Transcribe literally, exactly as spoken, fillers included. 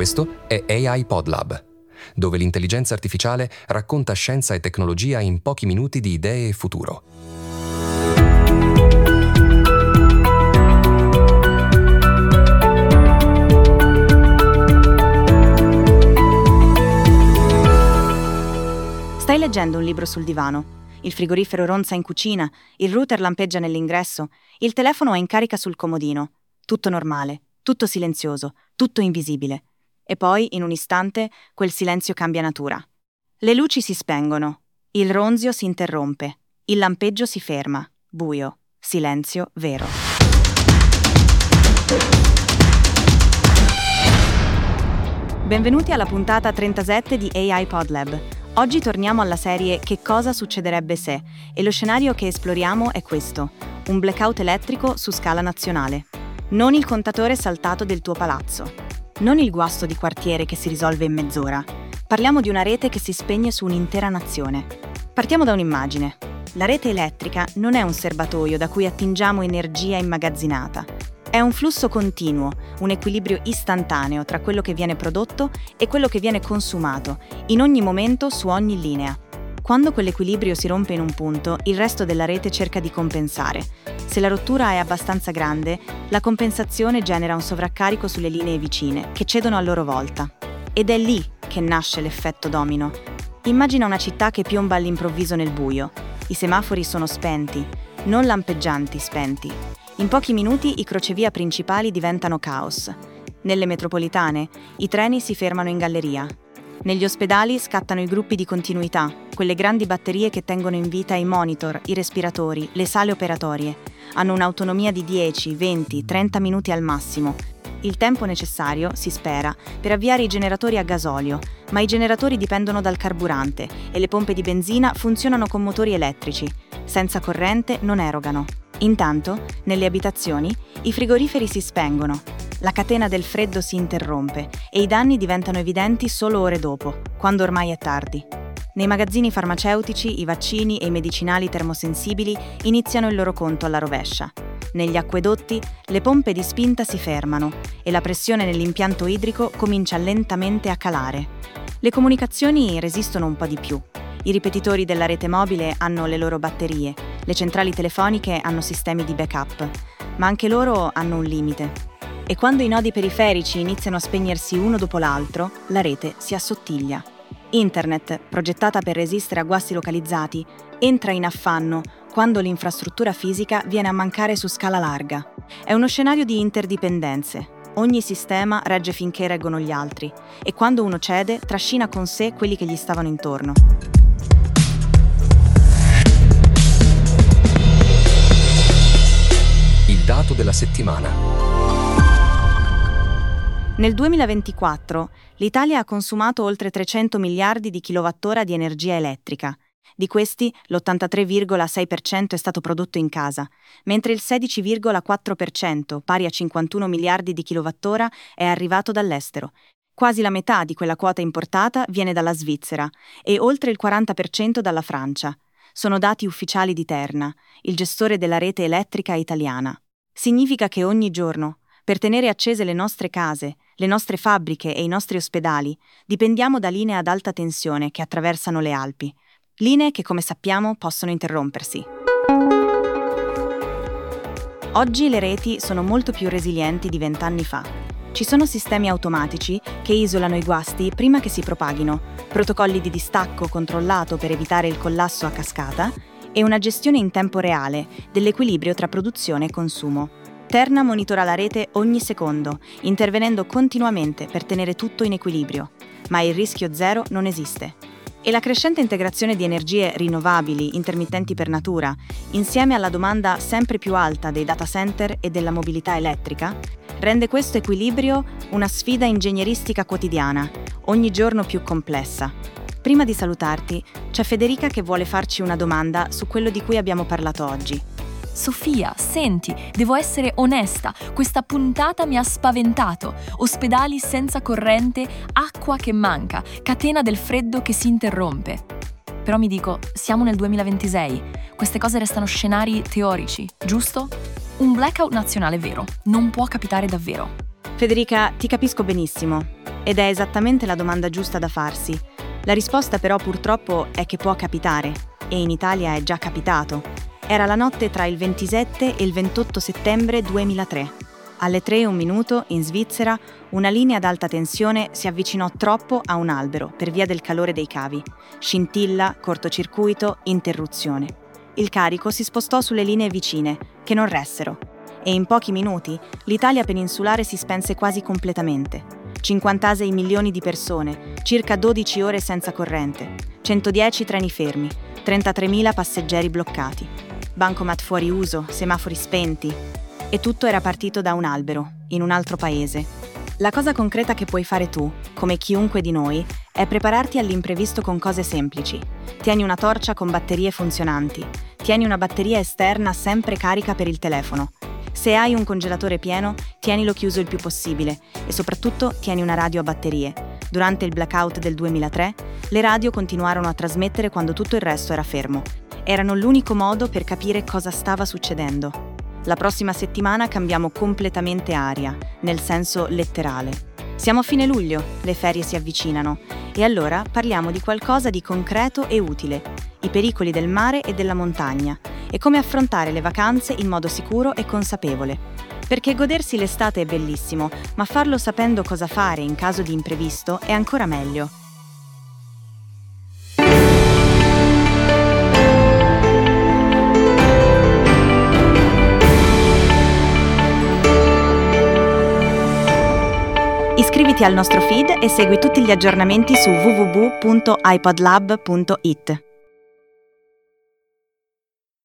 Questo è A I PodLab, dove l'intelligenza artificiale racconta scienza e tecnologia in pochi minuti di idee e futuro. Stai leggendo un libro sul divano, il frigorifero ronza in cucina, il router lampeggia nell'ingresso, il telefono è in carica sul comodino. Tutto normale, tutto silenzioso, tutto invisibile. E poi, in un istante, quel silenzio cambia natura. Le luci si spengono, il ronzio si interrompe, il lampeggio si ferma, buio, silenzio vero. Benvenuti alla puntata trentasette di A I PodLab. Oggi torniamo alla serie Che cosa succederebbe se? E lo scenario che esploriamo è questo: un blackout elettrico su scala nazionale. Non il contatore saltato del tuo palazzo. Non il guasto di quartiere che si risolve in mezz'ora. Parliamo di una rete che si spegne su un'intera nazione. Partiamo da un'immagine. La rete elettrica non è un serbatoio da cui attingiamo energia immagazzinata. È un flusso continuo, un equilibrio istantaneo tra quello che viene prodotto e quello che viene consumato, in ogni momento su ogni linea. Quando quell'equilibrio si rompe in un punto, il resto della rete cerca di compensare. Se la rottura è abbastanza grande, la compensazione genera un sovraccarico sulle linee vicine, che cedono a loro volta. Ed è lì che nasce l'effetto domino. Immagina una città che piomba all'improvviso nel buio. I semafori sono spenti, non lampeggianti, spenti. In pochi minuti i crocevia principali diventano caos. Nelle metropolitane, i treni si fermano in galleria. Negli ospedali scattano i gruppi di continuità, quelle grandi batterie che tengono in vita i monitor, i respiratori, le sale operatorie. Hanno un'autonomia di dieci, venti, trenta minuti al massimo. Il tempo necessario, si spera, per avviare i generatori a gasolio, ma i generatori dipendono dal carburante e le pompe di benzina funzionano con motori elettrici. Senza corrente non erogano. Intanto, nelle abitazioni, i frigoriferi si spengono. La catena del freddo si interrompe e i danni diventano evidenti solo ore dopo, quando ormai è tardi. Nei magazzini farmaceutici, i vaccini e i medicinali termosensibili iniziano il loro conto alla rovescia. Negli acquedotti, le pompe di spinta si fermano e la pressione nell'impianto idrico comincia lentamente a calare. Le comunicazioni resistono un po' di più. I ripetitori della rete mobile hanno le loro batterie, le centrali telefoniche hanno sistemi di backup, ma anche loro hanno un limite. E quando i nodi periferici iniziano a spegnersi uno dopo l'altro, la rete si assottiglia. Internet, progettata per resistere a guasti localizzati, entra in affanno quando l'infrastruttura fisica viene a mancare su scala larga. È uno scenario di interdipendenze. Ogni sistema regge finché reggono gli altri, e quando uno cede, trascina con sé quelli che gli stavano intorno. Il dato della settimana. Nel duemilaventiquattro l'Italia ha consumato oltre trecento miliardi di kilowattora di energia elettrica. Di questi l'ottantatré virgola sei per cento è stato prodotto in casa, mentre il sedici virgola quattro per cento, pari a cinquantuno miliardi di kilowattora, è arrivato dall'estero. Quasi la metà di quella quota importata viene dalla Svizzera e oltre il quaranta per cento dalla Francia. Sono dati ufficiali di Terna, il gestore della rete elettrica italiana. Significa che ogni giorno, per tenere accese le nostre case, le nostre fabbriche e i nostri ospedali, dipendiamo da linee ad alta tensione che attraversano le Alpi. Linee che, come sappiamo, possono interrompersi. Oggi le reti sono molto più resilienti di vent'anni fa. Ci sono sistemi automatici che isolano i guasti prima che si propaghino, protocolli di distacco controllato per evitare il collasso a cascata e una gestione in tempo reale dell'equilibrio tra produzione e consumo. Terna monitora la rete ogni secondo, intervenendo continuamente per tenere tutto in equilibrio, ma il rischio zero non esiste. E la crescente integrazione di energie rinnovabili, intermittenti per natura, insieme alla domanda sempre più alta dei data center e della mobilità elettrica, rende questo equilibrio una sfida ingegneristica quotidiana, ogni giorno più complessa. Prima di salutarti, c'è Federica che vuole farci una domanda su quello di cui abbiamo parlato oggi. Sofia, senti, devo essere onesta, questa puntata mi ha spaventato. Ospedali senza corrente, acqua che manca, catena del freddo che si interrompe. Però mi dico, siamo nel duemilaventisei, queste cose restano scenari teorici, giusto? Un blackout nazionale vero, non può capitare davvero. Federica, ti capisco benissimo. Ed è esattamente la domanda giusta da farsi. La risposta però purtroppo è che può capitare, e in Italia è già capitato. Era la notte tra il ventisette e il ventotto settembre duemilatré. Alle tre e un minuto, in Svizzera, una linea ad alta tensione si avvicinò troppo a un albero per via del calore dei cavi. Scintilla, cortocircuito, interruzione. Il carico si spostò sulle linee vicine, che non ressero. E in pochi minuti l'Italia peninsulare si spense quasi completamente. cinquantasei milioni di persone, circa dodici ore senza corrente, centodieci treni fermi, trentatremila passeggeri bloccati, bancomat fuori uso, semafori spenti. E tutto era partito da un albero, in un altro paese. La cosa concreta che puoi fare tu, come chiunque di noi, è prepararti all'imprevisto con cose semplici. Tieni una torcia con batterie funzionanti. Tieni una batteria esterna sempre carica per il telefono. Se hai un congelatore pieno, tienilo chiuso il più possibile e soprattutto tieni una radio a batterie. Durante il blackout del duemilatré, le radio continuarono a trasmettere quando tutto il resto era fermo. Erano l'unico modo per capire cosa stava succedendo. La prossima settimana cambiamo completamente aria, nel senso letterale. Siamo a fine luglio, le ferie si avvicinano, e allora parliamo di qualcosa di concreto e utile, i pericoli del mare e della montagna, e come affrontare le vacanze in modo sicuro e consapevole. Perché godersi l'estate è bellissimo, ma farlo sapendo cosa fare in caso di imprevisto è ancora meglio. Iscriviti al nostro feed e segui tutti gli aggiornamenti su w w w punto i pod lab punto i t.